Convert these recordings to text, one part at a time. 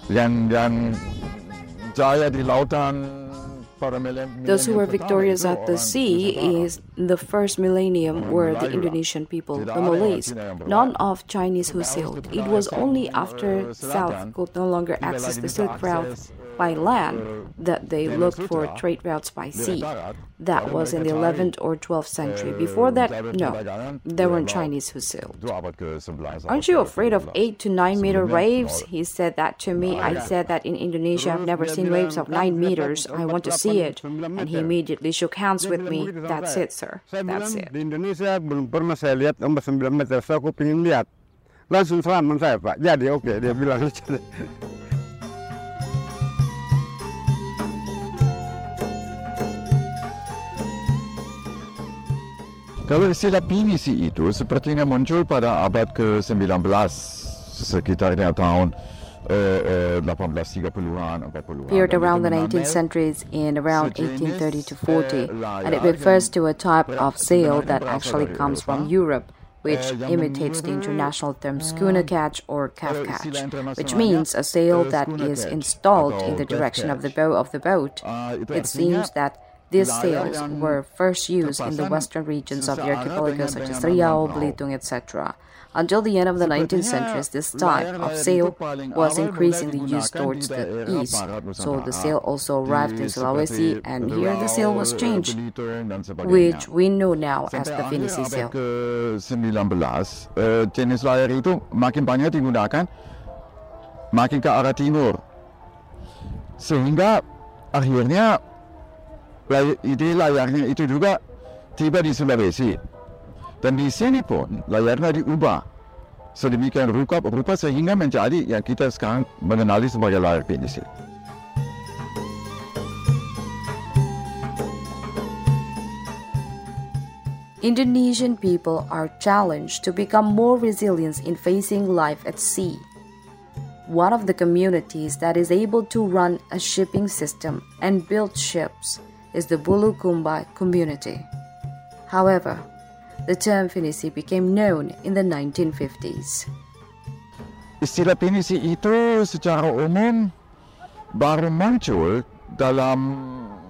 yang jaya di lautan. Those who were victorious at the sea is the first millennium were the Indonesian people, the Malays, none of Chinese who sailed. It was only after South could no longer access the Silk Route by land that they looked for trade routes by sea. That was in the 11th or 12th century. Before that, no, there weren't Chinese who sailed. Aren't you afraid of 8 to 9 meter waves? He said that to me. I said that in Indonesia I've never seen waves of 9 meters. I want to see it. And he immediately shook hands with me. That's it, sir. That's it. Di Indonesia belum pernah saya lihat ombak 9 meter. Saya aku pengen lihat. Langsung salaman saya, Pak. Jadi oke, dia bilang. Kalau istilah pinisi itu sepertinya muncul pada abad ke-19, sekitar tahun 1830-an, 40-an. Appeared around the 19th centuries in around 1830 to 40, and it refers to a type of sail that actually comes from Europe, which imitates the international term schooner catch or calf catch, which means a sail that is installed in the direction of the bow of the boat. It seems that these sails were first used in the western regions of the archipelago such as Riau, Belitung, etc. Until the end of the 19th century, this type of sail was increasingly used towards the east. So the sail also arrived in Sulawesi, and here the sail was changed, which we know now as the Pinisi sail. Jenis layar itu makin banyak digunakan, makin ke arah timur. Sehingga akhirnya ide layarnya itu juga tiba di Sulawesi. Dan di sini pun layarnya diubah sedemikian rupa sehingga menjadi yang kita sekarang mengenali sebagai layar pinisi. Indonesian people are challenged to become more resilient in facing life at sea. One of the communities that is able to run a shipping system and build ships is the Bulukumba community. However, the term Pinisi became known in the 1950s. Istilah pinisi itu secara umum baru muncul dalam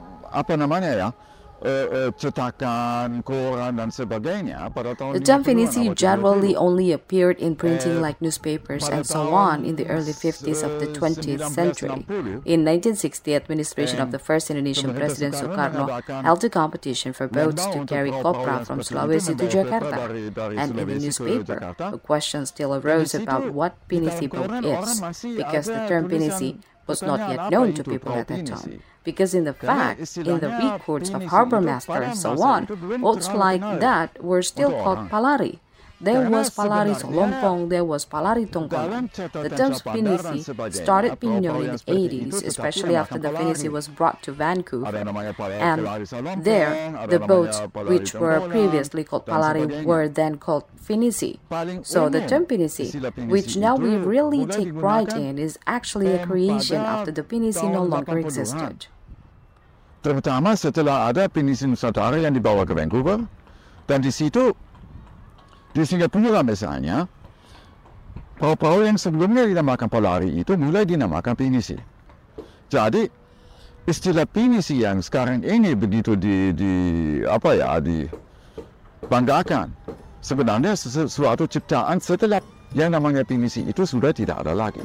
cetakan, koran dan sebagainya pada tahun. The term Pinisi generally only appeared in printing like newspapers and so on in the early 50s of the 20th century. In 1960, administration of the first Indonesian President Sukarno held a competition for boats to carry copra from Sulawesi to Jakarta. And in the newspaper, a question still arose about what Pinisi boat is, because the term Pinisi was not yet known to people at that time. Because in the records of harbor master and so on, boats like that were still called palari. There was palari Solompong, there was palari Tongkonan. The term Pinisi started being known in the 80s, especially after the Pinisi was brought to Vancouver. And there, the boats which were previously called palari were then called Pinisi. So the term Pinisi, which now we really take pride in, is actually a creation after the Pinisi no longer existed. Terutama setelah ada Pinisi Nusantara yang dibawa ke Vancouver, dan di situ di Singapura misalnya, perahu-perahu yang sebelumnya dinamakan palari itu mulai dinamakan Pinisi. Jadi istilah Pinisi yang sekarang ini begitu dibanggakan, sebenarnya sesuatu ciptaan setelah yang namanya Pinisi itu sudah tidak ada lagi.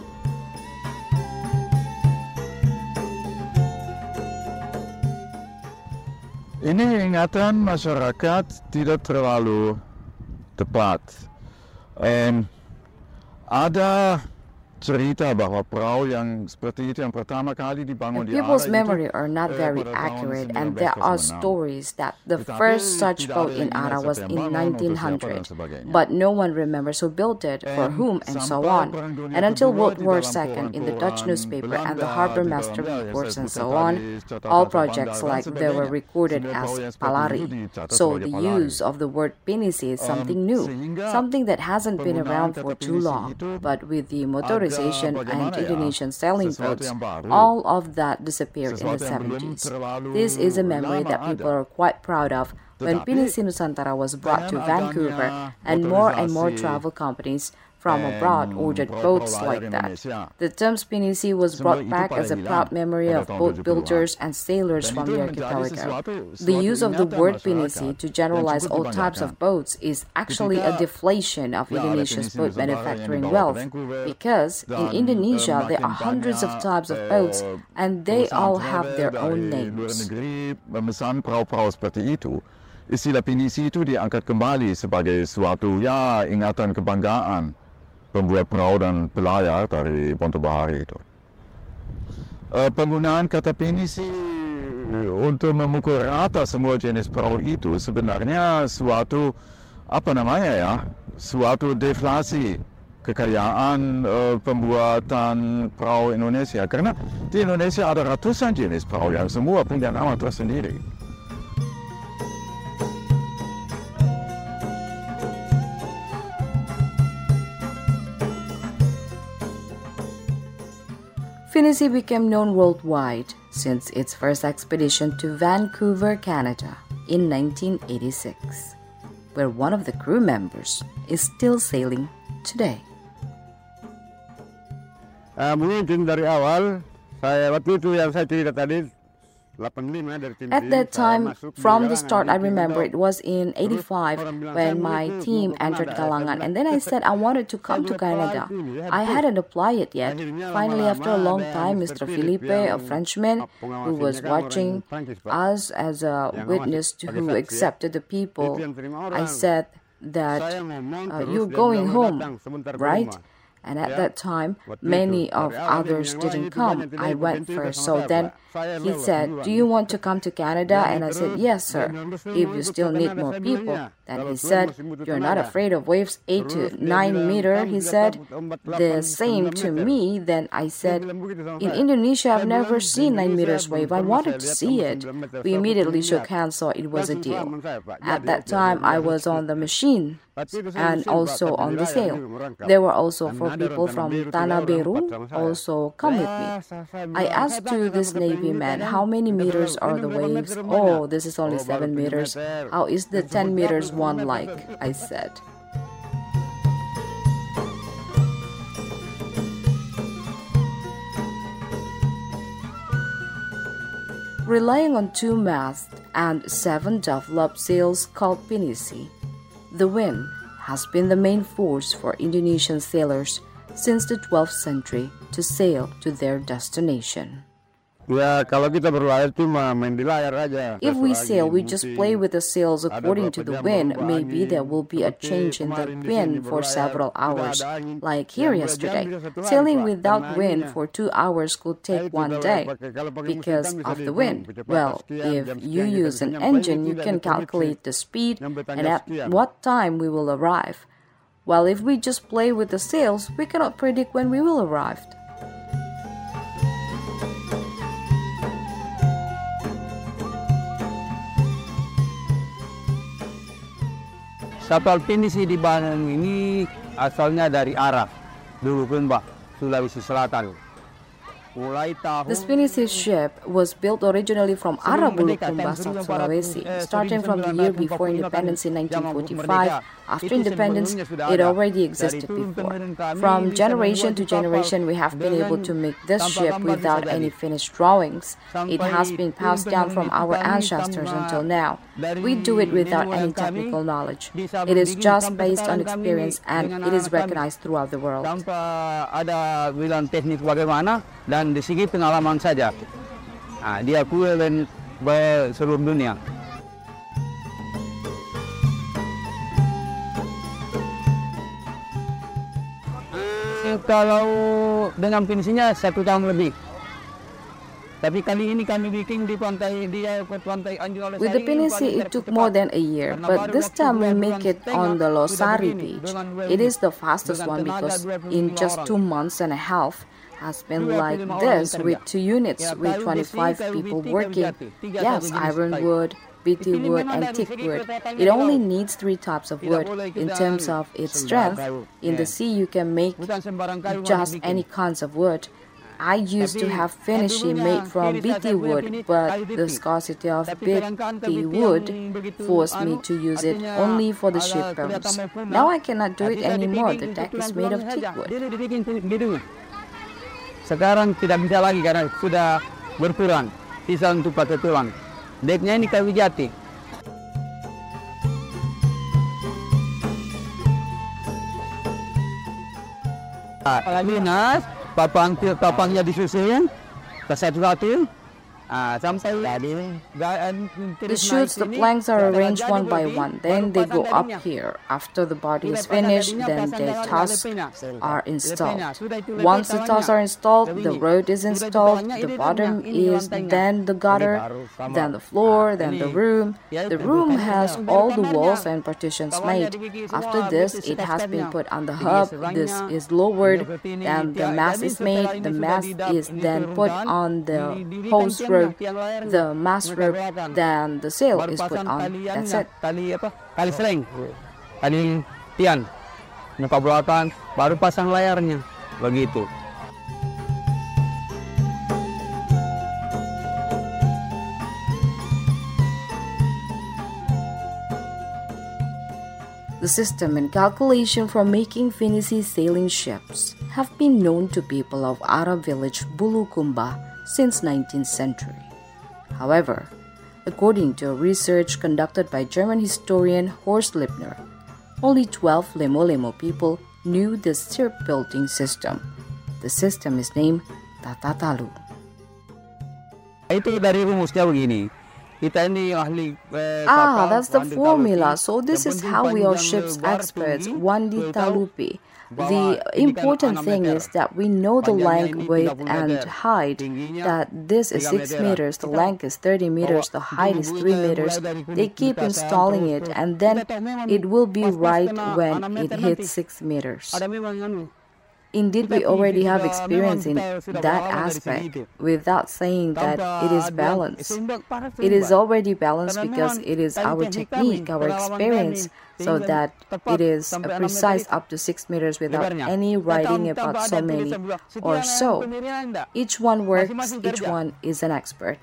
Ini ingatan masyarakat tidak terlalu tepat. Ada cerita bahwa perahu yang seperti itu yang pertama kali dibangun di People's memory are not very accurate, and there are stories that the first such boat in Ara was in 1900, but no one remembers who built it, for whom, and so on. And until World War II, in the Dutch newspaper and the harbor master reports and so on, all projects like they were recorded as palari. So the use of the word Pinisi is something new, something that hasn't been around for too long, but with the motorization and Indonesian sailing boats, all of that disappeared in the 70s. This is a memory that people are quite proud of. When Pinisi Nusantara was brought to Vancouver and more travel companies from abroad ordered boats like that. The term Pinisi was brought back as a proud memory of boat builders and sailors from the archipelago. The use of the word Pinisi to generalize all types of boats is actually a deflation of Indonesia's boat manufacturing wealth, because in Indonesia there are hundreds of types of boats and they all have their own names. Memesan perahu-perahu seperti itu, istilah Pinisi itu diangkat kembali sebagai suatu ingatan kebanggaan pembuat perahu dan pelayar dari Ponto Bahari itu. Penggunaan kata Pinisi untuk memukul rata semua jenis perahu itu sebenarnya suatu suatu deflasi kekayaan pembuatan perahu Indonesia, karena di Indonesia ada ratusan jenis perahu yang semua punya nama tersendiri. Pinisi became known worldwide since its first expedition to Vancouver, Canada in 1986, where one of the crew members is still sailing today. Mungkin dari awal, waktu itu yang saya cerita tadi, at that time, from the start, I remember it was in 85 when my team entered Galangan, and then I said I wanted to come to Canada. I hadn't applied yet. Finally, after a long time, Mr. Felipe, a Frenchman who was watching us as a witness who accepted the people, I said that you're going home, right? And at that time, many of others didn't come. I went first. So then he said, "Do you want to come to Canada?" And I said, "Yes, sir, if you still need more people." Then he said, "You're not afraid of waves 8 to 9 meters?" He said the same to me. Then I said, "In Indonesia, I've never seen 9 meters wave. I wanted to see it." We immediately shook hands, so it was a deal. At that time, I was on the machine and also on the sail. There were also 4 people from Tanah Biru also come with me. I asked to this Navy man, "How many meters are the waves?" "Oh, this is only 7 meters. How is the 10 meters one like?" I said. Relying on 2 masts and 7 dove-lob sails called Pinisi, the wind has been the main force for Indonesian sailors since the 12th century to sail to their destination. If we sail, we just play with the sails according to the wind. Maybe there will be a change in the wind for several hours, like here yesterday. Sailing without wind for 2 hours could take 1 day because of the wind. Well, if you use an engine, you can calculate the speed and at what time we will arrive. While if we just play with the sails, we cannot predict when we will arrive. Kapal Pinisi di Bandung ini asalnya dari Arab, dulu kan Pak, Sulawesi Selatan. The Pinisi ship was built originally from Arabulukum, South Sulawesi. Starting from the year before independence in 1945, after independence, it already existed before. From generation to generation, we have been able to make this ship without any finished drawings. It has been passed down from our ancestors until now. We do it without any technical knowledge. It is just based on experience and it is recognized throughout the world. Tanpa ada bilang teknik bagaimana dan di segi pengalaman saja, diakui oleh seluruh dunia. Kalau dengan finishingnya 1 tahun lebih. Tapi kali ini kami bikin di pantai Anjungan. With the Pinisi, it took more than a year, but this time we make it on the Losari beach. It is the fastest one because in just 2 months and a half has been like this with 2 units with 25 people working. Yes, ironwood, BT wood and teak wood. It only needs 3 types of wood. In terms of its strength, in the sea you can make just any kinds of wood. I used to have finishing made from BT wood, but the scarcity of BT wood forced me to use it only for the ship bones. Now I cannot do it anymore. The deck is made of teak wood. Sekarang tidak bisa lagi karena sudah berkurang. Sisa untuk pakai tulang. Deknya ini kayu jati. Linas, papangnya disusun, satu-satu. The shoots, the planks are arranged one by one. Then they go up here. After the body is finished, then the tusks are installed. Once the tusks are installed, the road is installed. The bottom is then the gutter, then the floor, then the room. The room has all the walls and partitions made. After this, it has been put on the hub. This is lowered, and the mast is made. The mast is then put on the hose rope. The mast rope, then the sail is put on. That's it. Tali sling, tali tian, belakang, baru pasang layarnya, begitu. The system and calculation for making finisi sailing ships have been known to people of Arab village Bulukumba since 19th century. However, according to a research conducted by German historian Horst Lippner, only 12 Lemo-Lemo people knew the shipbuilding system. The system is named Tatatalu. Itu dari rumusnya begini. That's the formula. So this is how we are ships experts, Wandi Talupi. The important thing is that we know the length, width, and height, that this is 6 meters, the length is 30 meters, the height is 3 meters. They keep installing it, and then it will be right when it hits 6 meters. Indeed, we already have experience in that aspect without saying that it is balanced. It is already balanced because it is our technique, our experience, so that it is precise up to 6 meters without any writing about so many or so. Each one works, each one is an expert.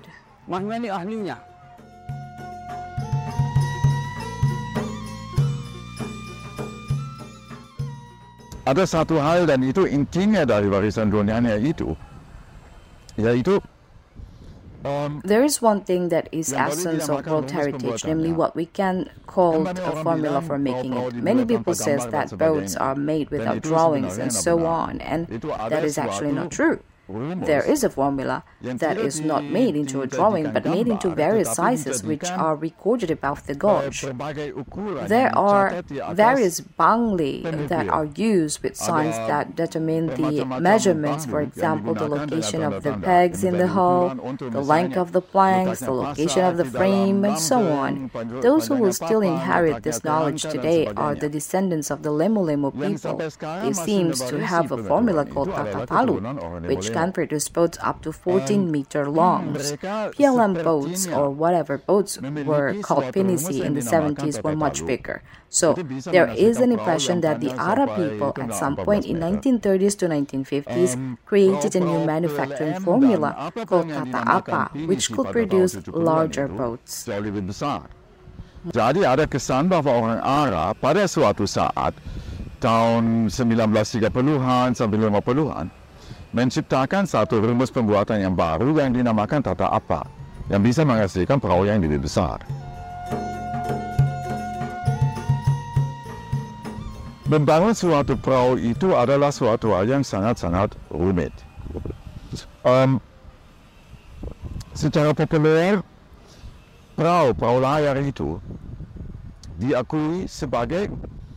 Ada satu hal dan itu intinya dari warisan dunianya itu, yaitu there is one thing that is essence of World Heritage, namely what we can call a formula for making it. Many people say that boats are made without drawings and so on, and that is actually not true. There is a formula that is not made into a drawing but made into various sizes which are recorded above the gauge. There are various bangli that are used with signs that determine the measurements, for example, the location of the pegs in the hull, the length of the planks, the location of the frame, and so on. Those who will still inherit this knowledge today are the descendants of the Lemo-Lemo people. They seem to have a formula called Tatatalu, which can produce boats up to 14-meter longs. PLM boats, or whatever boats were called pinisi in the 70s, were much bigger. So there is an impression that the Arab people at some point in 1930s to 1950s created a new manufacturing formula called Kata Apa, which could produce larger boats. Jadi ada kesan bahwa orang Arab pada suatu saat tahun 1930-an sampai 50-an menciptakan satu rumus pembuatan yang baru yang dinamakan Tata Apa, yang bisa menghasilkan perahu yang lebih besar. Membangun suatu perahu itu adalah suatu hal yang sangat-sangat rumit. Secara populer, perahu layar itu diakui sebagai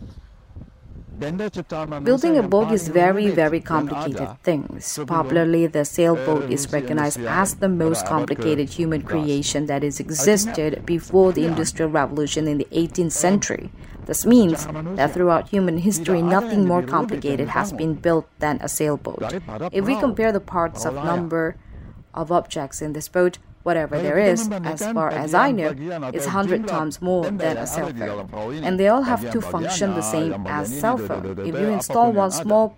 building a boat is very, very complicated things. Popularly, the sailboat is recognized as the most complicated human creation that has existed before the Industrial Revolution in the 18th century. This means that throughout human history, nothing more complicated has been built than a sailboat. If we compare the parts of number of objects in this boat, whatever there is, as far as I know, is 100 times more than a cell phone. And they all have to function the same as cell phone. If you install one small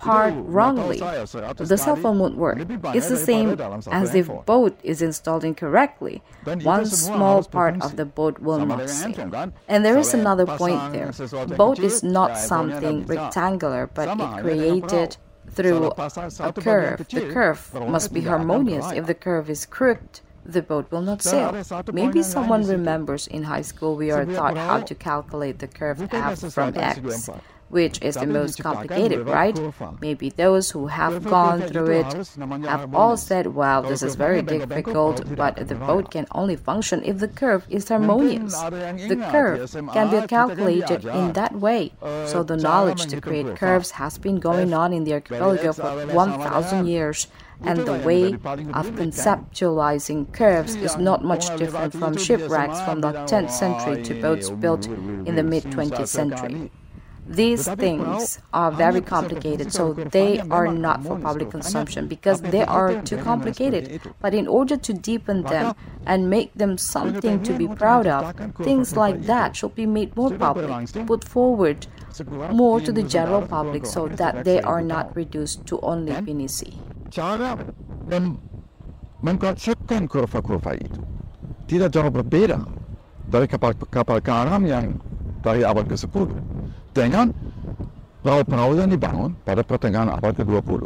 part wrongly, the cell phone won't work. It's the same as if boat is installed incorrectly. One small part of the boat will not sail. And there is another point there. Boat is not something rectangular, but it created through a curve. The curve must be harmonious. If the curve is crooked, the boat will not sail. Maybe someone remembers in high school we are taught how to calculate the curve f from x, which is the most complicated, right? Maybe those who have gone through it have all said, well, this is very difficult, but the boat can only function if the curve is harmonious. The curve can be calculated in that way. So the knowledge to create curves has been going on in the archipelago for 1,000 years. And the way of conceptualizing curves is not much different from shipwrecks from the 10th century to boats built in the mid-20th century. These things are very complicated, so they are not for public consumption because they are too complicated. But in order to deepen them and make them something to be proud of, things like that should be made more public, put forward more to the general public so that they are not reduced to only pinisi. Cara mengkonsepkan kurva-kurva itu tidak jauh berbeda dari kapal karam yang dari abad ke-10 dengan perahu-perahu yang dibangun pada pertengahan abad ke-20.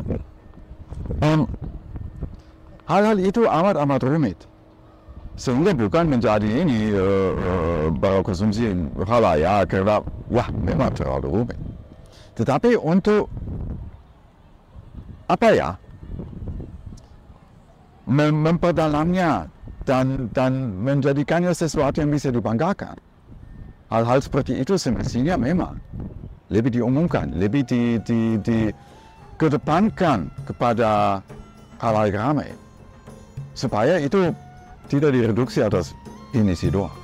Hal-hal itu amat rumit sehingga bukan menjadi ini baru konsumsi halayak karena wah memang terlalu rumit. Tetapi untuk memperdalamnya dan menjadikannya sesuatu yang bisa dibanggakan. Hal-hal seperti itu semestinya memang lebih diumumkan, lebih dikedepankan kepada halayak ramai supaya itu tidak direduksi atas pinisi doang.